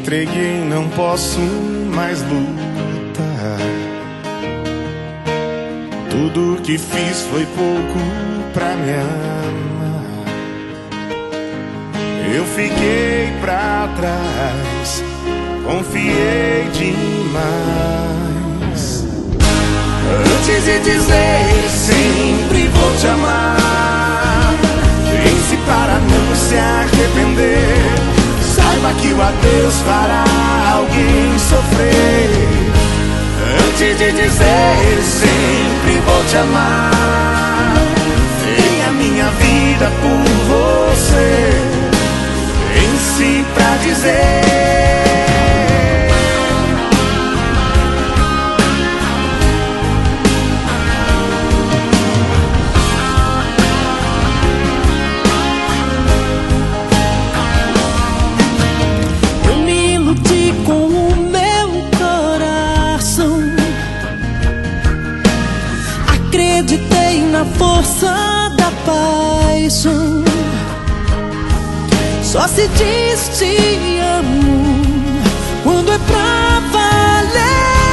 entreguei, não posso mais lutar. Tudo que fiz foi pouco pra me amar. Eu fiquei pra trás, confiei demais. Antes de dizer sempre vou te amar, pense para não se arrepender. Saiba que o adeus fará alguém sofrer. Antes de dizer sempre vou te amar, dei a minha vida por você. Pense pra dizer. Acreditei na força da paixão. Só se diz te amo quando é pra valer.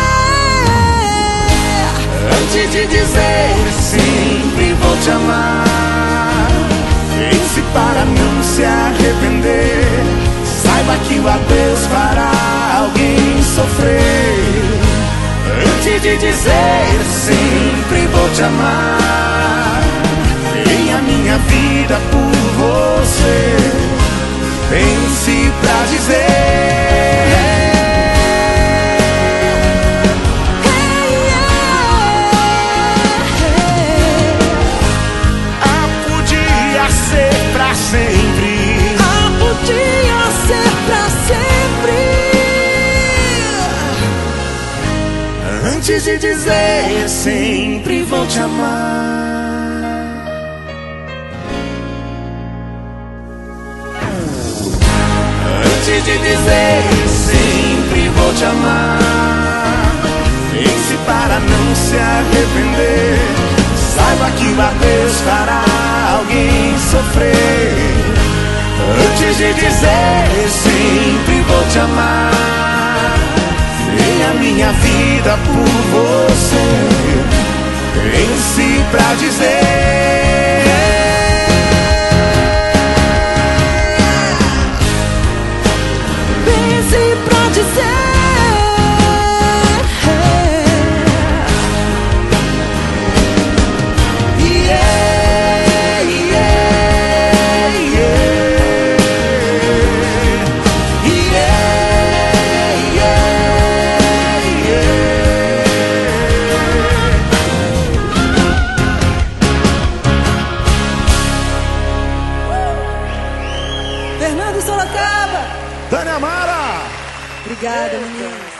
Antes de dizer sempre vou te amar, pense para não se arrepender. Saiba que o adeus fará alguém sofrer. Antes de dizer sempre vou te amar, dei a minha vida por você. Pense pra dizer. Ah, podia ser pra sempre. Ah, podia ser pra sempre. Antes de dizer sempre vou te amar. Antes de dizer sempre vou te amar, pense para não se arrepender. Saiba que o adeus fará alguém sofrer. Antes de dizer sempre vou te amar, dei a minha vida por você. Pense pra dizer. Pense pra dizer. Fernando Sorocaba. Dani Amara. Obrigada, meninas.